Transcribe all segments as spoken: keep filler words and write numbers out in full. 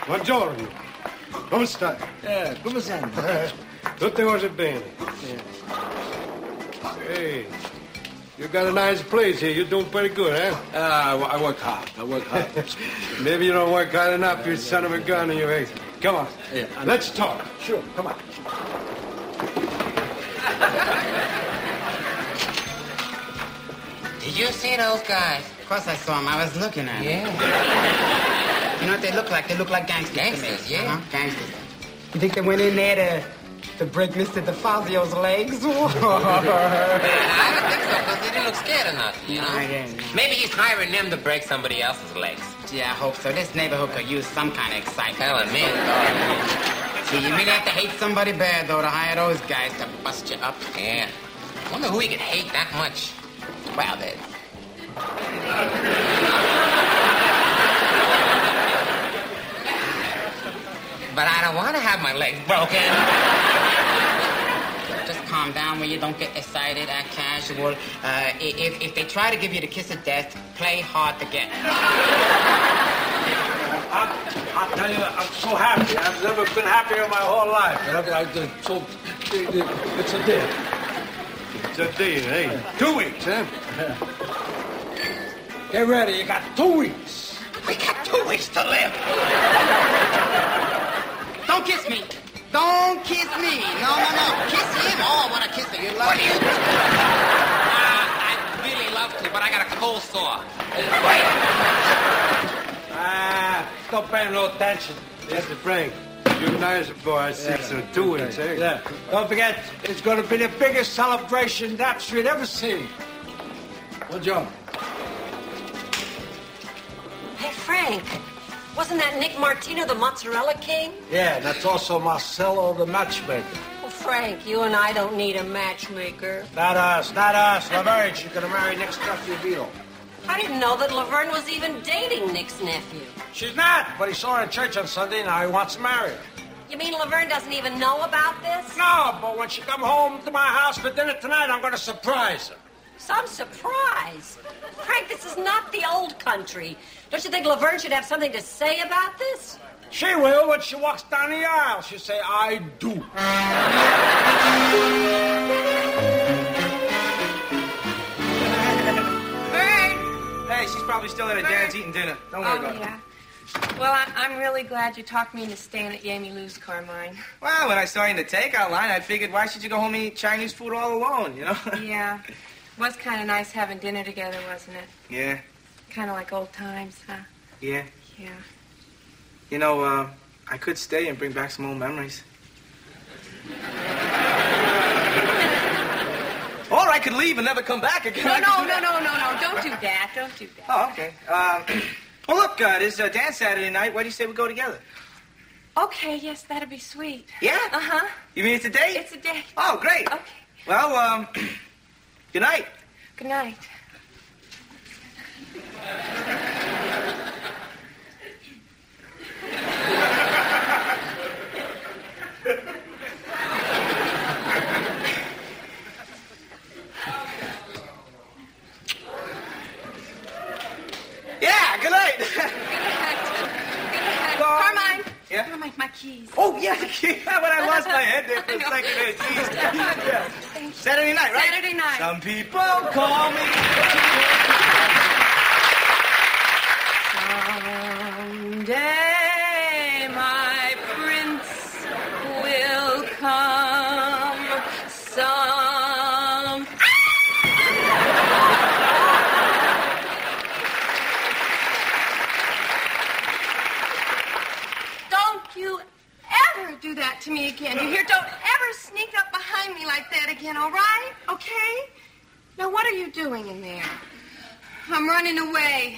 Buongiorno. Come stai? Eh, come stai? Tutte cose bene. Hey, you got a nice place here. You're doing pretty good, eh? Uh, I work hard. I work hard. Maybe you don't work hard enough, you son of a gun in your face. Come on. Yeah, let's talk. Sure, come on. Did you see those guys? Of course I saw them. I was looking at them. Yeah. You know what they look like? They look like gangsters. Gangsters, to me. yeah. Uh-huh. Gangsters. You think they went in there to, to break Mister DeFazio's legs? I don't think so, because they didn't look scared or nothing, you know? I didn't know. Maybe he's hiring them to break somebody else's legs. Yeah, I hope so. This neighborhood could use some kind of excitement. Telling me. See, you really have to hate somebody bad, though, to hire those guys to bust you up. Yeah. I wonder who he could hate that much. Well, then. But I don't want to have my legs broken. Just calm down when you don't get excited, act casual. Uh, if, if they try to give you the kiss of death, play hard to get. I, I'll tell you, I'm so happy. I've never been happier in my whole life. I, I, so, it's a deal. It's a deal, eh? Two weeks, huh? Get ready. You got two weeks. We got two weeks to live. Don't kiss me. Don't kiss me. No, no, no. Kiss him. Oh, I want to kiss him. You love What do you do? Uh, I'd really love to, but I got a cold sore. Wait. Ah, don't pay no attention. Mister Frank, you're nice boy. I see. So two weeks, eh? Yeah. Don't forget, it's going to be the biggest celebration Knapp Street ever seen. Buongiorno. Hey, Frank, wasn't that Nick Martino the Mozzarella King? Yeah, that's also Marcello, the matchmaker. Well, Frank, you and I don't need a matchmaker. Not us, not us. Laverne, she's going to marry Nick's nephew, Vito. I didn't know that Laverne was even dating Nick's nephew. She's not, but he saw her in church on Sunday, and now he wants to marry her. You mean Laverne doesn't even know about this? No, but when she come home to my house for dinner tonight, I'm going to surprise her. Some surprise. Frank, this is not the old country. Don't you think Laverne should have something to say about this? She will when she walks down the aisle. She'll say, I do. Vern! Hey, she's probably still at her dad's eating dinner. Don't worry Oh, about yeah. it. Well, I, I'm really glad you talked me into staying at Yami Lou's, Carmine. Well, when I saw you in the takeout line, I figured, why should you go home and eat Chinese food all alone, you know? Yeah. Was kind of nice having dinner together, wasn't it? Yeah, Kind of like old times, huh? yeah. Yeah. You know, uh, I could stay and bring back some old memories. Or I could leave and never come back again. No, I could no, do no, that. no, no, no. Don't do that. Don't do that. Oh, okay. Um, well, look, uh, there's a dance Saturday night. Why do you say we go together? Okay, yes, that'd be sweet. Yeah? Uh-huh. You mean it's a date? It's a date. Oh, great. Okay. Well, um, good night. Good night. Yeah, good night. Carmine. Yeah? Carmine, my keys. Oh, yeah, yeah, when I lost my head there for a second there, geez. Yeah. Saturday night, right? Saturday night. Some people call me. Someday my prince will come. Some. Don't you ever do that to me again. You hear? Don't ever sneak up behind me like that again, all right? Okay? Now, what are you doing in there? I'm running away.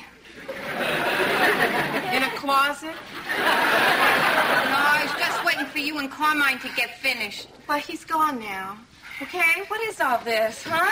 In a closet? No, I was just waiting for you and Carmine to get finished. Well, he's gone now. Okay? What is all this, huh?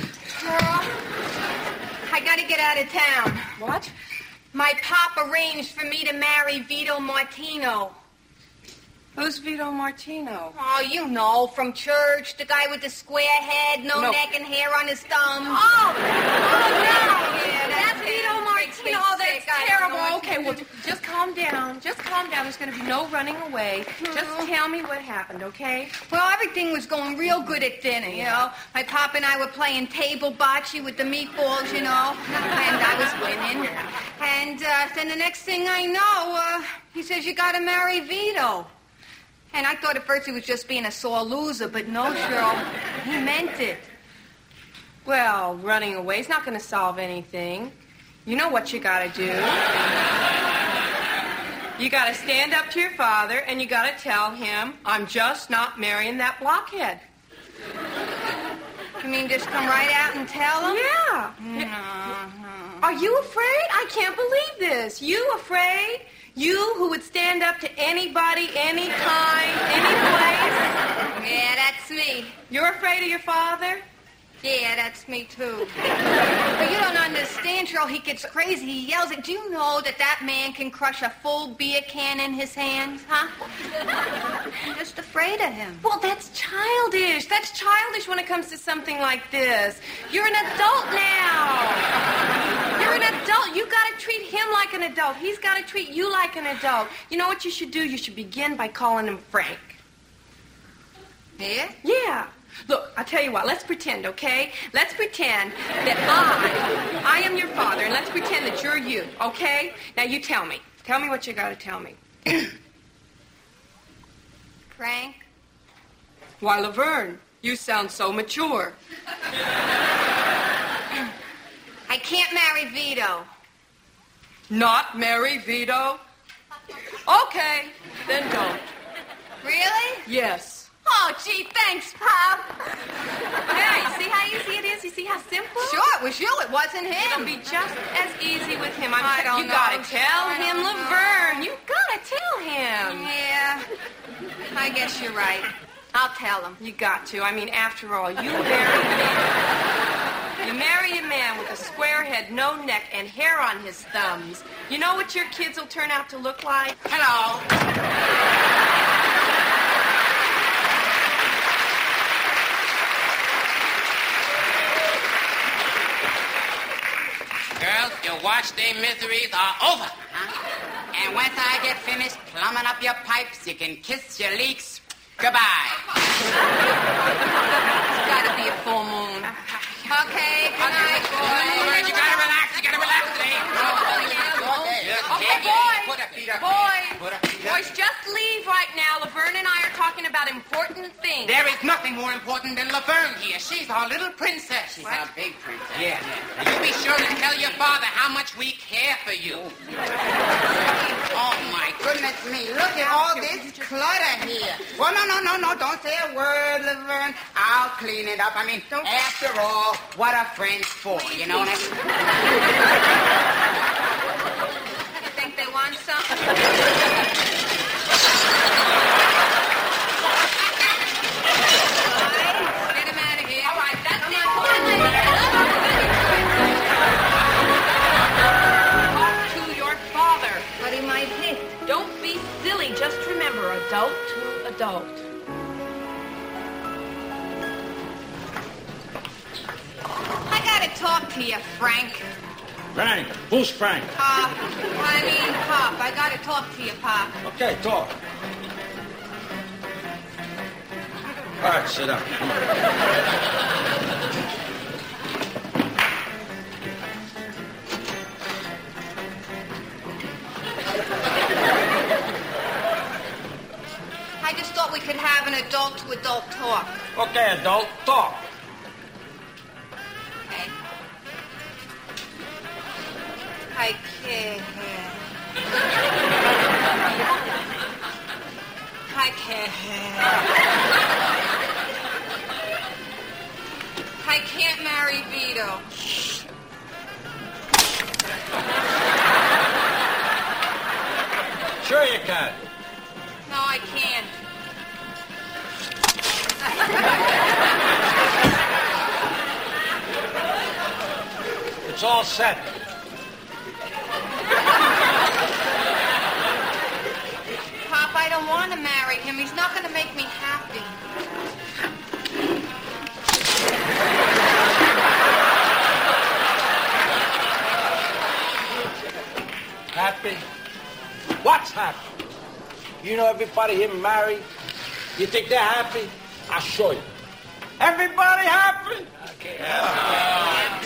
Well, I gotta get out of town. What? My pop arranged for me to marry Vito Martino. Who's Vito Martino? Oh, you know, from church, the guy with the square head, no, No. neck and hair on his thumb. Oh, oh no, yeah, that's, that's Vito Martino. Oh, that's I terrible. don't know what Okay, to well, do. just calm down. Just calm down. There's going to be no running away. Just tell me what happened, okay? Well, everything was going real good at dinner, you know. My pop and I were playing table bocce with the meatballs, you know, and I was winning. And uh, then the next thing I know, uh, he says, you got to marry Vito. And I thought at first he was just being a sore loser, but no, Cheryl, he meant it. Well, running away's not going to solve anything. You know what you got to do. You got to stand up to your father, and you got to tell him, I'm just not marrying that blockhead. You mean just come right out and tell him? Yeah. No. Are you afraid? I can't believe this. You afraid? You who would stand up to anybody, any kind, any place? Yeah, that's me. You're afraid of your father? Yeah, that's me, too. But you don't understand, Cheryl. He gets crazy. He yells at... Do you know that that man can crush a full beer can in his hands, huh? I'm just afraid of him. Well, that's childish. That's childish when it comes to something like this. You're an adult now. You're an adult. You got to treat him like an adult. He's got to treat you like an adult. You know what you should do? You should begin by calling him Frank. Yeah? Yeah. Look, I'll tell you what. Let's pretend, okay? Let's pretend that I, I am your father, and let's pretend that you're you, okay? Now, you tell me. Tell me what you got to tell me. Frank? Why, Laverne, you sound so mature. I can't marry Vito. Not marry Vito? Okay, then don't. Really? Yes. Oh, gee, thanks, Pop. Yeah, you see how easy it is? You see how simple? Sure, it was you. It wasn't It'll him. be just as easy with him. I'm I t- don't you know. gotta tell I him, don't know. Laverne. You gotta tell him. Yeah, I guess you're right. I'll tell him. You got to. I mean, after all, you marry a man. You marry a man with a square head, no neck, and hair on his thumbs. You know what your kids will turn out to look like? Hello. Girls, your wash day miseries are over. Huh? And once I get finished plumbing up your pipes, you can kiss your leaks goodbye. It's gotta be a full moon. Okay, good night, boys. You gotta relax. You gotta relax today. Okay, boys. Put a feet up. Boys. Put a feet up. Boys, just leave right now. Laverne and I are talking about important things. There is nothing more important than Laverne here. She's our little princess. She's our big princess. Yeah, yeah. Now, you be sure to tell your father how much we care for you. Oh, my goodness me. Look at all this clutter here. Well, no, no, no, no. Don't say a word, Laverne. I'll clean it up. I mean, don't... after all, what are friends for? You know what I mean? You think they want some? Get him out of here. All right, that's it. Talk to your father. But he might hit. Don't be silly. Just remember, adult to adult. I gotta talk to you, Frank. Frank. Who's Frank? Pop. I mean, Pop. I gotta talk to you, Pop. Okay, talk. All right, sit down. Come on. I just thought we could have an adult-to-adult talk. Okay, adult, talk. Okay. I can't. I can't. I can't marry Vito. Sure you can. No, I can't. It's all set. Pop, I don't want to marry him. He's not going to make me happy. happy. You know everybody here married? You think they're happy? I'll show you. Everybody happy? Okay. Yeah.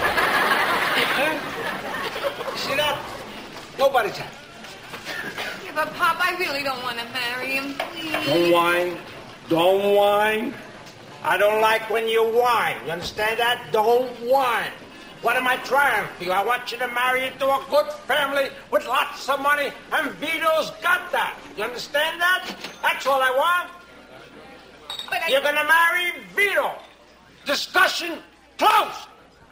See that? Nobody's happy. Yeah, but, Pop, I really don't want to marry him, please. Don't whine. Don't whine. I don't like when you whine. You understand that? Don't whine. What am I trying for you? I want you to marry into a good family with lots of money, and Vito's got that. You understand that? That's all I want. But I... You're going to marry Vito. Discussion closed.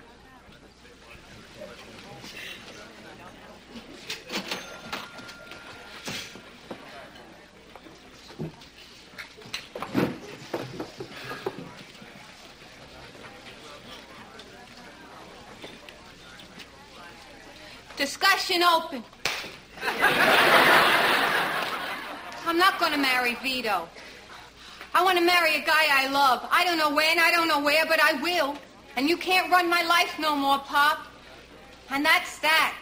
Discussion open. I'm not going to marry Vito. I want to marry a guy I love. I don't know when, I don't know where, but I will. And you can't run my life no more, Pop. And that's that.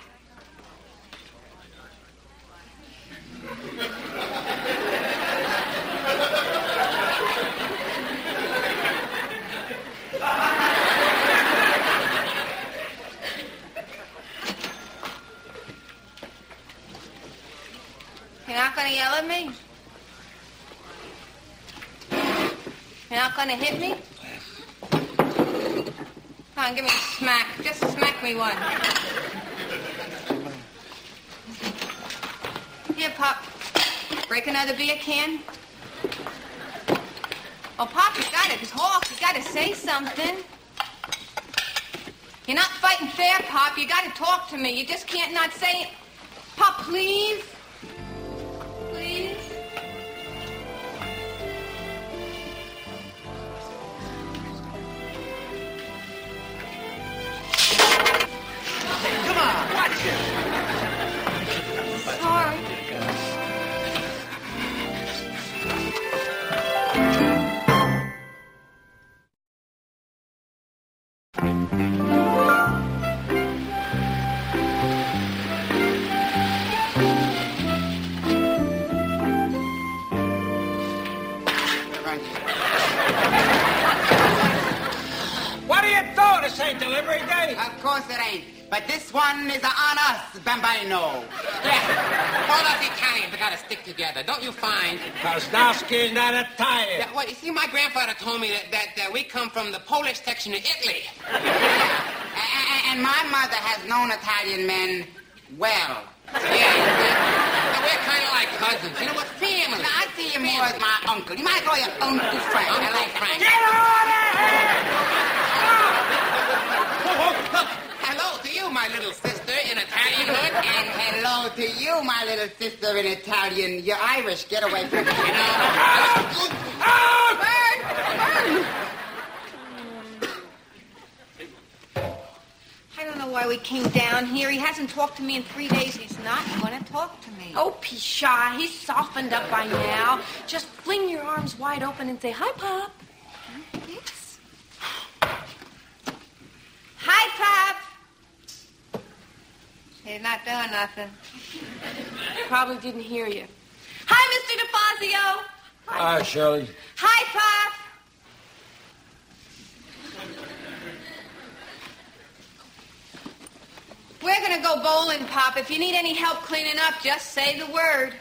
You're not going to yell at me? You're not going to hit me? Come on, give me a smack. Just smack me one. Here, Pop. Break another beer can. Oh, Pop, you got to talk. You got to say something. You're not fighting fair, Pop. You got to talk to me. You just can't not say it. Pop, please. Please. Come on, watch it. Sorry. What do you do? This ain't delivery day. Of course it ain't. But this one is on us, Bambino. Yeah. All us Italians have got to stick together, don't you find? Kozlowski, not a tire. Yeah, well, you see, my grandfather told me that, that, that we come from the Polish section of Italy. And, and my mother has known Italian men well. Yeah, yeah. We're kind of like cousins. You know what? Family. Now, I see you more as my uncle. You might call you Uncle Frank. Uncle I like Frank. Get out of here! Hello to you, my little sister, in Italian hood. And hello to you, my little sister in Italian. You're Irish. Get away from me. You know? Bird! Bird! I don't know why we came down here. He hasn't talked to me in three days. He's not going to talk to me. Oh, Pisha, he's softened up by now. Just fling your arms wide open and say, hi, Pop. Yes. Hi, Pop. He's not doing nothing. Probably didn't hear you. Hi, Mister DeFazio. Hi, Shirley. Hi, Pop. We're going to go bowling, Pop. If you need any help cleaning up, just say the word.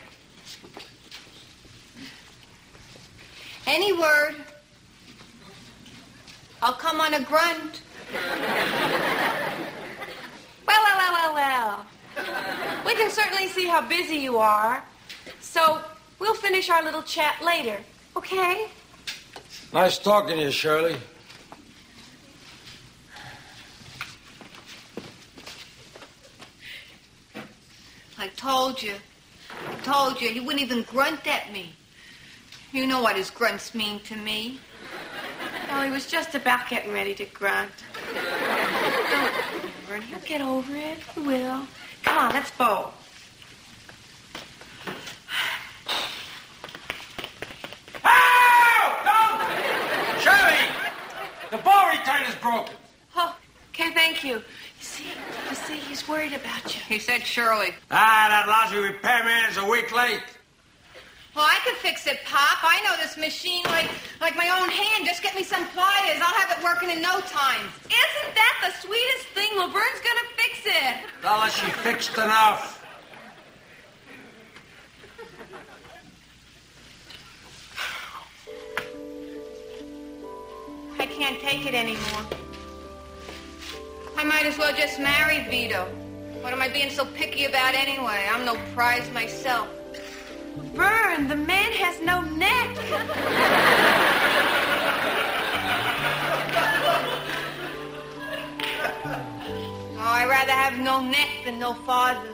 Any word. I'll come on a grunt. Well, well, well, well, well. We can certainly see how busy you are. So we'll finish our little chat later, okay? Nice talking to you, Shirley. I told you. I told you. He wouldn't even grunt at me. You know what his grunts mean to me. Well, he was just about getting ready to grunt. Don't, he'll get over it. He will. Come on, let's bowl. Oh! Don't! Shirley! The ball return is broken. Oh, Okay, thank you. You see, you see, he's worried about you. He said Shirley. Ah, that lousy repairman is a week late. Well, I can fix it, Pop. I know this machine like like my own hand. Just get me some pliers. I'll have it working in no time. Isn't that the sweetest thing? Laverne's gonna fix it. Tell her she fixed enough. I can't take it anymore. I might as well just marry Vito. What am I being so picky about anyway? I'm no prize myself. Laverne, the man has no neck. Oh, I'd rather have no neck than no father.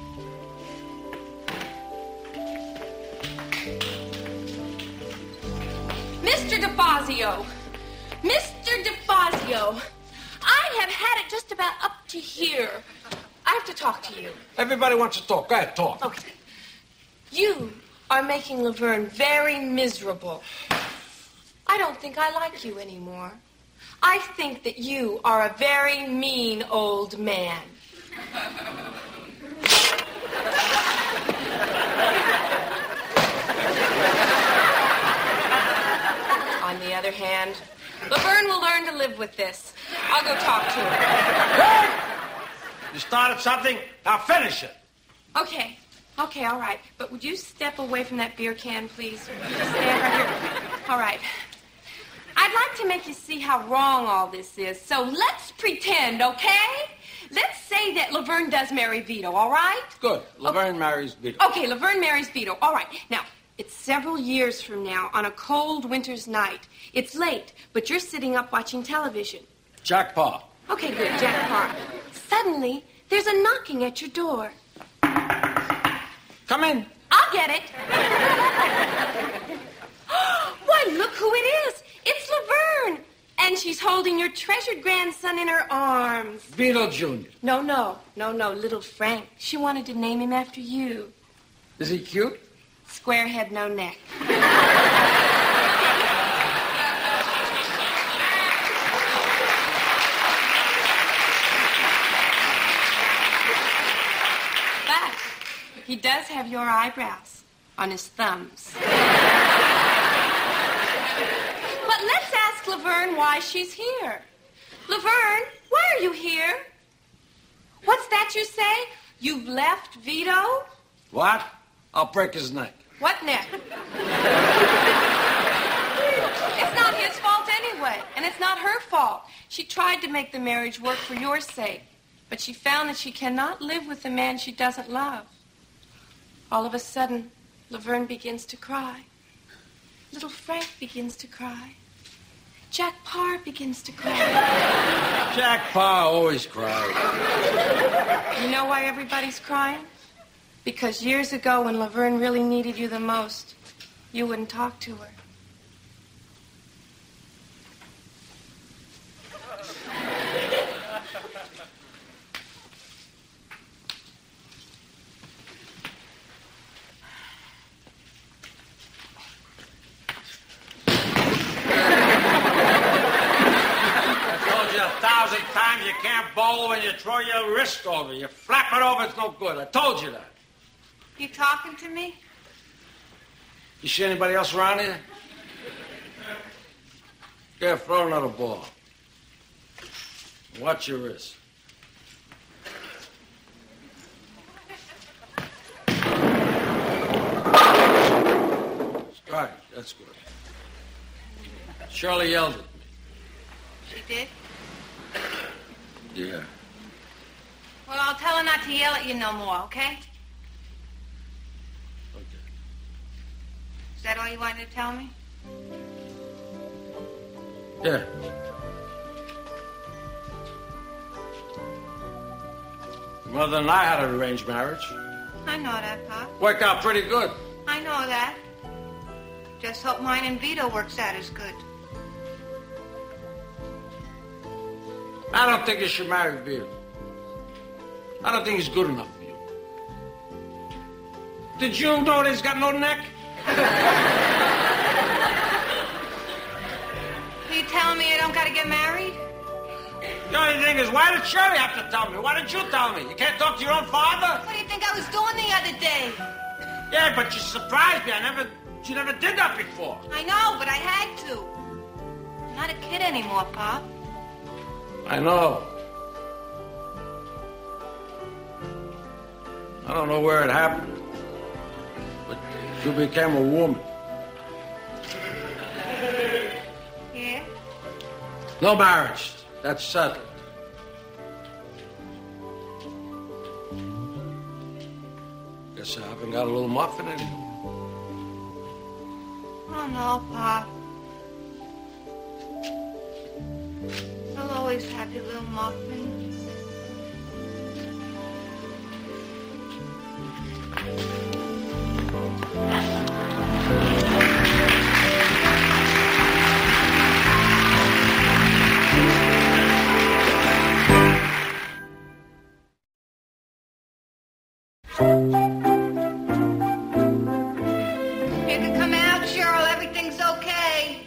Mister DeFazio. Mister DeFazio. I have had it just about up to here. I have to talk to you. Everybody wants to talk. Go ahead, talk. Okay. You are making Laverne very miserable. I don't think I like you anymore. I think that you are a very mean old man. On the other hand, Laverne will learn to live with this. I'll go talk to her. You started something, now finish it. Okay. Okay, all right. But would you step away from that beer can, please? Just stand right here. All right. I'd like to make you see how wrong all this is. So let's pretend, okay? Let's say that Laverne does marry Vito, all right? Good. Laverne okay. marries Vito. Okay, Laverne marries Vito. All right. Now, it's several years from now on a cold winter's night. It's late, but you're sitting up watching television. Jack Parr. Okay, good, Jack Parr. Suddenly, there's a knocking at your door. Come in. I'll get it. Why, look who it is. It's Laverne. And she's holding your treasured grandson in her arms. Vito Junior No, no. No, no. Little Frank. She wanted to name him after you. Is he cute? Square head, no neck. He does have your eyebrows on his thumbs. But let's ask Laverne why she's here. Laverne, why are you here? What's that you say? You've left Vito? What? I'll break his neck. What neck? It's not his fault anyway, and it's not her fault. She tried to make the marriage work for your sake, but she found that she cannot live with the man she doesn't love. All of a sudden, Laverne begins to cry. Little Frank begins to cry. Jack Parr begins to cry. Jack Parr always cries. You know why everybody's crying? Because years ago, when Laverne really needed you the most, you wouldn't talk to her. Times you can't bowl when you throw your wrist over. You flap it over, it's no good. I told you that. You talking to me? You see anybody else around here? Yeah, throw another ball. Watch your wrist. Strike. That's good. Shirley yelled at me. She did? Yeah. Well, I'll tell her not to yell at you no more, okay? Okay. Is that all you wanted to tell me? Yeah. Mother and I had an arranged marriage. I know that, Pop. Worked out pretty good. I know that. Just hope mine and Vito works out as good. I don't think you should marry Vito. I don't think he's good enough for you. Did you know that he's got no neck? Are you telling me I don't got to get married? The only thing is, why did Shirley have to tell me? Why didn't you tell me? You can't talk to your own father? What do you think I was doing the other day? Yeah, but you surprised me. I never, she never did that before. I know, but I had to. I'm not a kid anymore, Pop. I know. I don't know where it happened, but you became a woman. Yeah? No marriage. That's settled. Guess I haven't got a little muffin anymore. Oh, no, Pop. I'll always have your little muffin. You can come out, Cheryl. Everything's okay.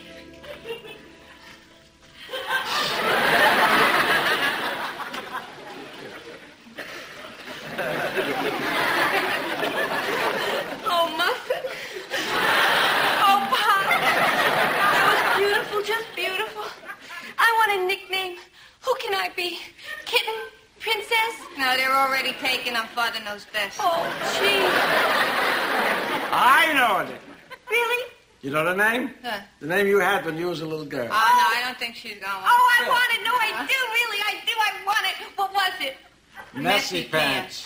Oh, Muffin. Oh, Pop. That was beautiful, just beautiful. I want a nickname. Who can I be? Kitten? Princess? No, they're already taken. Our father knows best. Oh, gee. I know it. Really? You know the name? Huh. The name you had when you was a little girl. Oh, no, I don't think she's going. Oh, I want it. No, I do, really. I do. I want it. What was it? Messy Pants.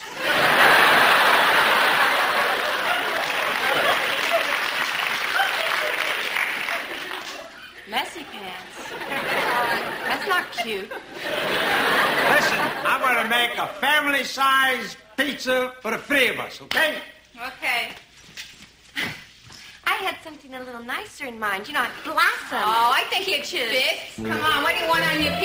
Messy Pants. That's not cute. Listen, I'm going to make a family-sized pizza for the three of us, okay? Okay. I had something a little nicer in mind. You know, blossom. Oh, I think it fits. Come on, what do you want on your